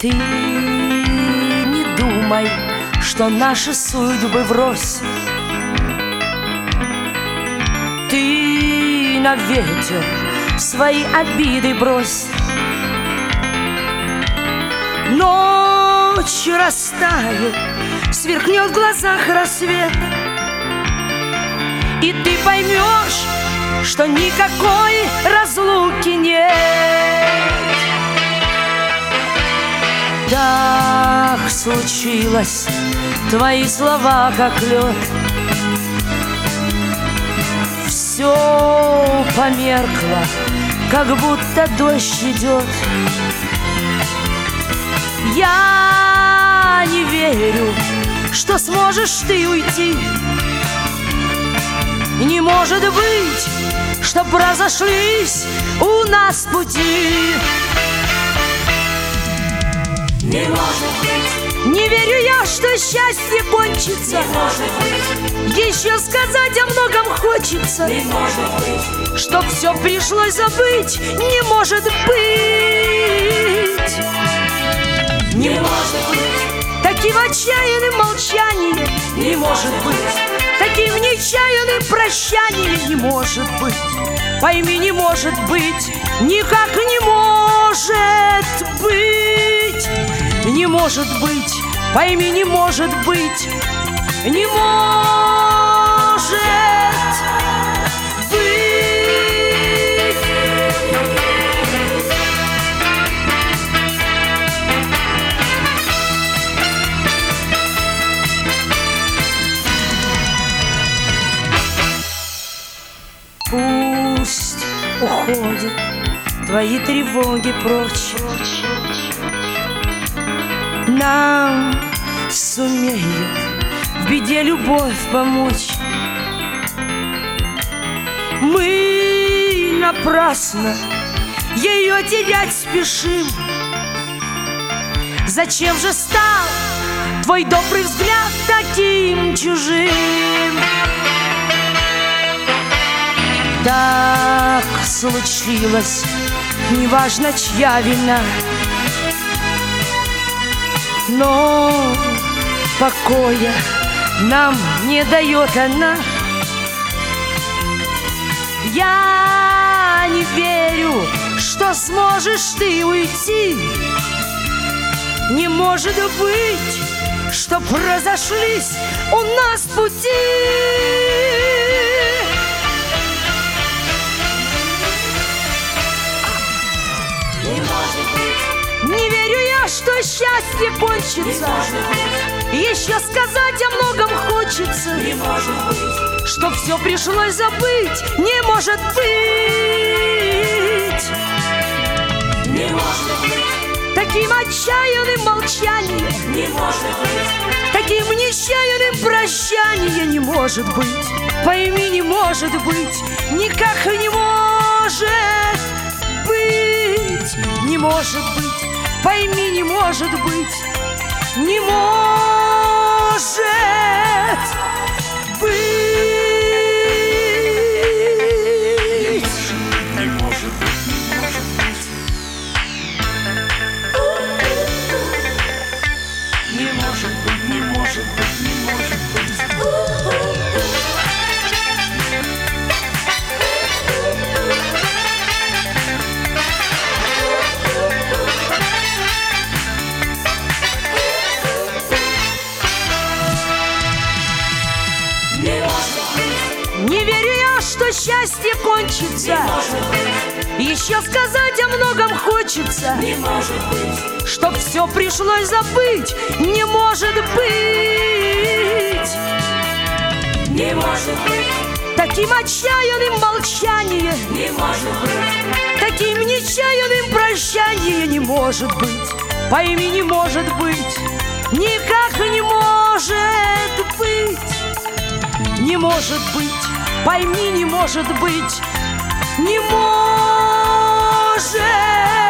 Ты не думай, что наши судьбы врозь. Ты на ветер свои обиды брось. Ночь растает, сверкнет в глазах рассвет, и ты поймешь, что никакой разлуки нет. Так случилось, твои слова как лед. Все померкло, как будто дождь идет. Я не верю, что сможешь ты уйти. Не может быть, чтоб разошлись у нас пути. Не может быть. Не верю я, что счастье кончится. Не может быть. Еще сказать о многом хочется. Не может быть. Чтоб все пришлось забыть. Не может быть. Не может быть. Таким отчаянным молчанием Не может быть. таким нечаянным прощанием не может быть. Пойми, не может быть. Никак не может быть. Не может быть. Пойми, не может быть. Не может быть. Пусть уходят твои тревоги прочь. Нам сумеет в беде любовь помочь. Мы напрасно ее терять спешим. Зачем же стал твой добрый взгляд таким чужим? Так случилось, неважно, чья вина, но покоя нам не дает она. Я не верю, что сможешь ты уйти. Не может быть, чтоб разошлись у нас пути. Не верю я, что счастье кончится. Еще сказать о многом хочется. Не может быть. Что все пришлось забыть. Не может быть. Не может быть. Таким отчаянным молчанием Не может быть. таким нечаянным прощанием не может быть. Пойми, не может быть. Никак не может быть. Не может быть. Пойми, не может быть. Не может быть. Не может быть. Не может быть. Не может быть. Не может быть. Не может быть. Не верю я, что счастье кончится. Еще сказать о многом хочется. Не может быть. Чтоб все пришлось забыть. Не может быть. Не может быть. Таким отчаянным молчанием Не может быть. таким нечаянным прощанием не может быть. Пойми, не может быть. Никак не может быть. Не может быть. Пойми, не может быть. Не может